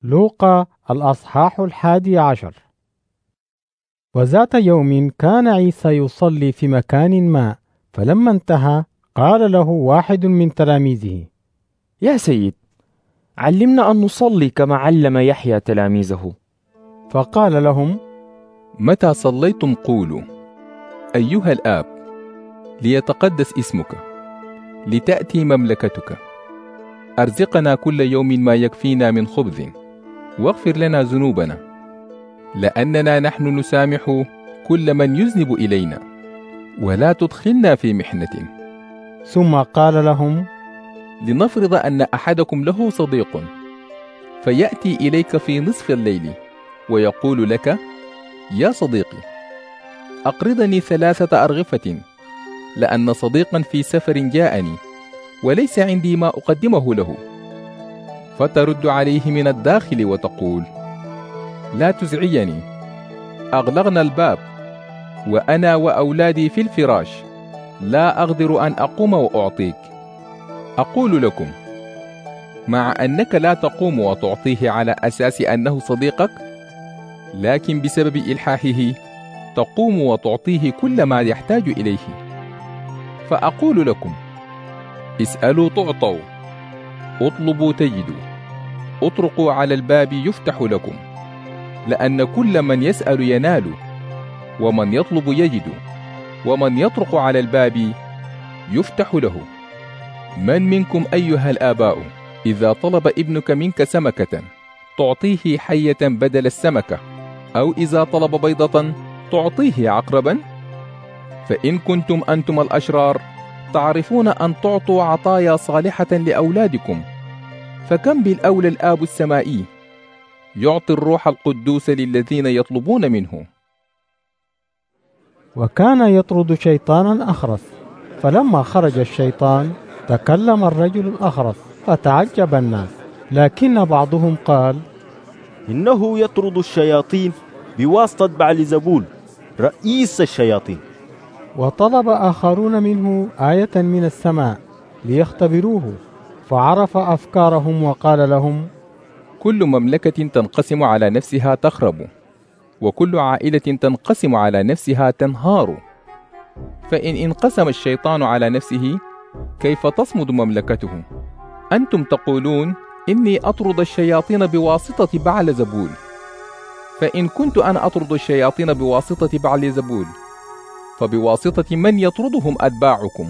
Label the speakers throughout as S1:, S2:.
S1: لوقا الأصحاح 11. وذات يوم كان عيسى يصلي في مكان ما، فلما انتهى قال له واحد من تلاميذه:
S2: يا سيد، علمنا أن نصلي كما علم يحيى تلاميذه.
S1: فقال لهم:
S3: متى صليتم قولوا: أيها الآب، ليتقدس اسمك، لتأتي مملكتك، أرزقنا كل يوم ما يكفينا من خبز، واغفر لنا ذنوبنا لأننا نحن نسامح كل من يذنب إلينا، ولا تدخلنا في محنة.
S1: ثم قال لهم:
S3: لنفرض أن أحدكم له صديق، فيأتي إليك في نصف الليل ويقول لك: يا صديقي، أقرضني 3 أرغفة، لأن صديقا في سفر جاءني وليس عندي ما أقدمه له. فترد عليه من الداخل وتقول: لا تزعجني، أغلقنا الباب وأنا وأولادي في الفراش، لا أقدر أن أقوم وأعطيك. أقول لكم، مع أنك لا تقوم وتعطيه على أساس أنه صديقك، لكن بسبب إلحاحه تقوم وتعطيه كل ما يحتاج إليه. فأقول لكم: اسألوا تعطوا، اطلبوا تجدوا، اطرقوا على الباب يفتح لكم، لأن كل من يسأل ينال، ومن يطلب يجد، ومن يطرق على الباب يفتح له. من منكم أيها الآباء إذا طلب ابنك منك سمكة تعطيه حية بدل السمكة، أو إذا طلب بيضة تعطيه عقربا؟ فإن كنتم أنتم الأشرار تعرفون أن تعطوا عطايا صالحة لأولادكم، فكم بالأولى الآب السمائي يعطي الروح القدوس للذين يطلبون منه.
S1: وكان يطرد شيطانا أخرس، فلما خرج الشيطان تكلم الرجل الأخرس، فتعجب الناس. لكن بعضهم قال:
S4: إنه يطرد الشياطين بواسطة بعلزبول رئيس الشياطين.
S1: وطلب آخرون منه آية من السماء ليختبروه، فعرف أفكارهم وقال لهم:
S3: كل مملكة تنقسم على نفسها تخرب، وكل عائلة تنقسم على نفسها تنهار. فإن انقسم الشيطان على نفسه كيف تصمد مملكته؟ أنتم تقولون إني أطرد الشياطين بواسطة بعلزبول، فإن كنت أنا أطرد الشياطين بواسطة بعلزبول، فبواسطة من يطردهم أتباعكم؟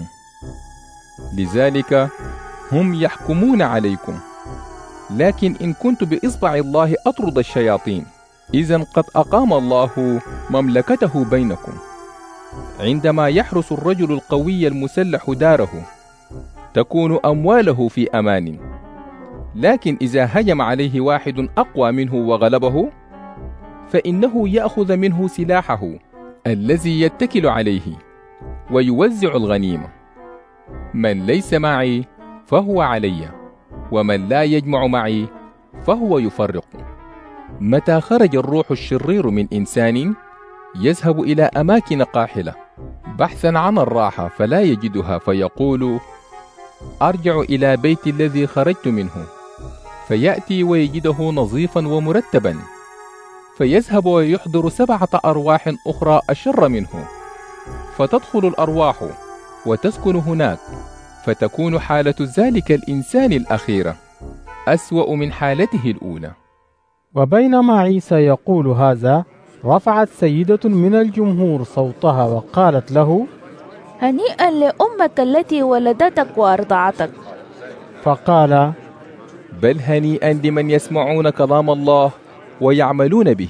S3: لذلك هم يحكمون عليكم. لكن إن كنت بإصبع الله أطرد الشياطين، إذن قد أقام الله مملكته بينكم. عندما يحرس الرجل القوي المسلح داره تكون أمواله في أمان، لكن إذا هجم عليه واحد أقوى منه وغلبه، فإنه يأخذ منه سلاحه الذي يتكل عليه ويوزع الغنيمة. من ليس معي فهو علي، ومن لا يجمع معي فهو يفرق. متى خرج الروح الشرير من إنسان يذهب إلى أماكن قاحلة بحثا عن الراحة فلا يجدها، فيقول: أرجع إلى بيت الذي خرجت منه، فيأتي ويجده نظيفا ومرتبا، فيذهب ويحضر 7 أرواح أخرى أشر منه، فتدخل الأرواح وتسكن هناك، فتكون حالة ذلك الإنسان الأخيرة أسوأ من حالته الأولى.
S1: وبينما عيسى يقول هذا، رفعت سيدة من الجمهور صوتها وقالت له:
S5: هنيئا لأمك التي ولدتك وأرضعتك.
S1: فقال:
S3: بل هنيئا لمن يسمعون كلام الله ويعملون به.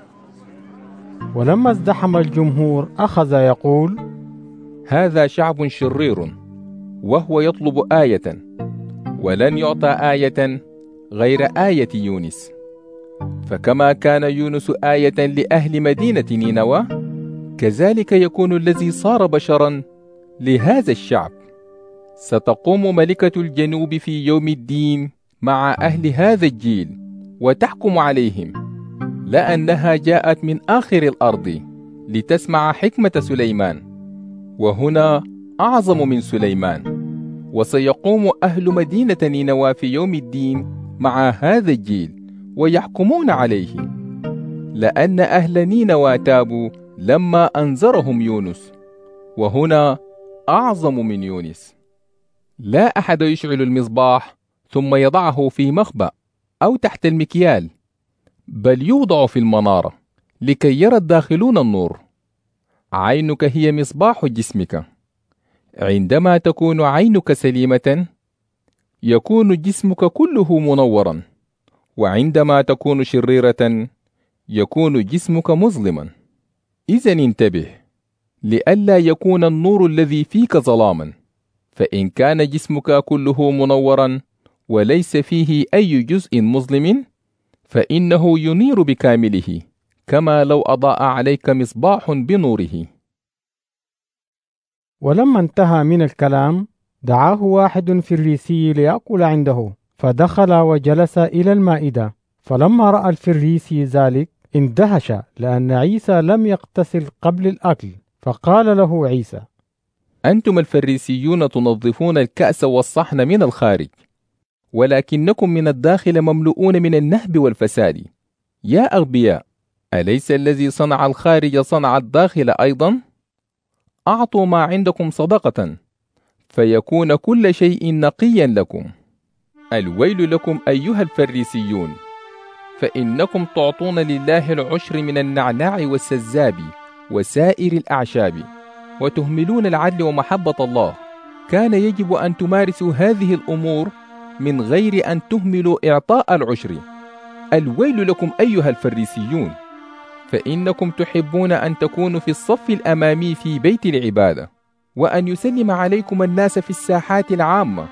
S1: ولما ازدحم الجمهور أخذ يقول:
S3: هذا شعب شرير، وهو يطلب آية، ولن يعطى آية غير آية يونس. فكما كان يونس آية لأهل مدينة نينوى، كذلك يكون الذي صار بشرا لهذا الشعب. ستقوم ملكة الجنوب في يوم الدين مع أهل هذا الجيل وتحكم عليهم، لأنها جاءت من آخر الأرض لتسمع حكمة سليمان، وهنا أعظم من سليمان. وسيقوم أهل مدينة نينوى في يوم الدين مع هذا الجيل ويحكمون عليه، لأن أهل نينوى تابوا لما أنذرهم يونس، وهنا أعظم من يونس. لا أحد يشعل المصباح ثم يضعه في مخبأ أو تحت المكيال، بل يوضع في المنارة لكي يرى الداخلون النور. عينك هي مصباح جسمك. عندما تكون عينك سليمة يكون جسمك كله منورا، وعندما تكون شريرة يكون جسمك مظلما. إذن انتبه لئلا يكون النور الذي فيك ظلاما، فإن كان جسمك كله منورا وليس فيه أي جزء مظلم فإنه ينير بكامله، كما لو أضاء عليك مصباح بنوره.
S1: ولما انتهى من الكلام دعاه واحد فريسي ليأكل عنده، فدخل وجلس إلى المائدة. فلما رأى الفريسي ذلك اندهش، لأن عيسى لم يغتسل قبل الأكل. فقال له عيسى:
S3: أنتم الفريسيون تنظفون الكأس والصحن من الخارج، ولكنكم من الداخل مملؤون من النهب والفساد. يا أغبياء، أليس الذي صنع الخارج صنع الداخل أيضا؟ أعطوا ما عندكم صدقة فيكون كل شيء نقيا لكم. الويل لكم أيها الفريسيون، فإنكم تعطون لله العشر من النعناع والسزاب وسائر الأعشاب، وتهملون العدل ومحبة الله. كان يجب أن تمارسوا هذه الأمور من غير أن تهملوا إعطاء العشر. الويل لكم أيها الفريسيون، فإنكم تحبون أن تكونوا في الصف الأمامي في بيت العبادة، وأن يسلم عليكم الناس في الساحات العامة.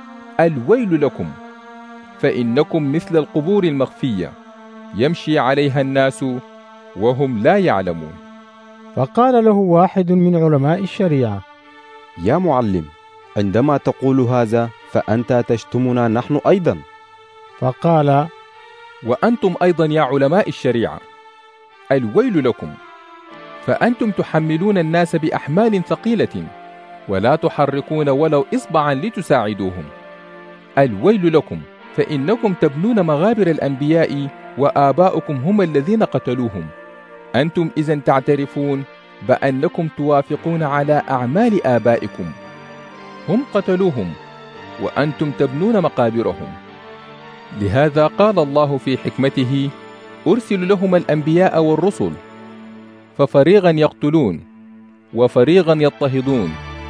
S3: الويل لكم، فإنكم مثل القبور المخفية يمشي عليها الناس وهم لا يعلمون.
S1: فقال له واحد من علماء الشريعة:
S4: يا معلم، عندما تقول هذا فأنت تشتمنا نحن أيضا.
S1: فقال:
S3: وأنتم أيضا يا علماء الشريعة، الويل لكم، فأنتم تحملون الناس بأحمال ثقيلة ولا تحركون ولو إصبعا لتساعدوهم. الويل لكم، فإنكم تبنون مغابر الأنبياء وآباؤكم هم الذين قتلوهم. أنتم إذن تعترفون بأنكم توافقون على أعمال آبائكم، هم قتلوهم وأنتم تبنون مقابرهم. لهذا قال الله في حكمته: أرسل لهم الأنبياء والرسل، ففريقا يقتلون وفريقا يضطهدون.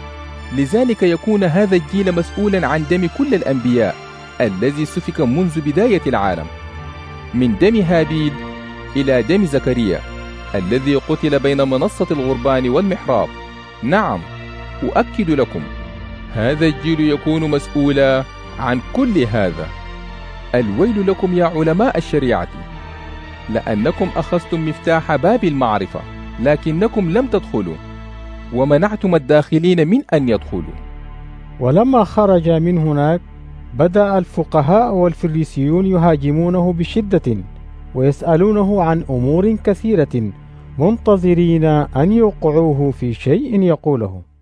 S3: لذلك يكون هذا الجيل مسؤولا عن دم كل الأنبياء الذي سفك منذ بداية العالم، من دم هابيل إلى دم زكريا الذي قتل بين منصة الغربان والمحراب. نعم، أؤكد لكم، هذا الجيل يكون مسؤولا عن كل هذا. الويل لكم يا علماء الشريعة، لأنكم أخذتم مفتاح باب المعرفة لكنكم لم تدخلوا، ومنعتم الداخلين من أن يدخلوا.
S1: ولما خرج من هناك بدأ الفقهاء والفريسيون يهاجمونه بشدة ويسألونه عن أمور كثيرة، منتظرين أن يوقعوه في شيء يقوله.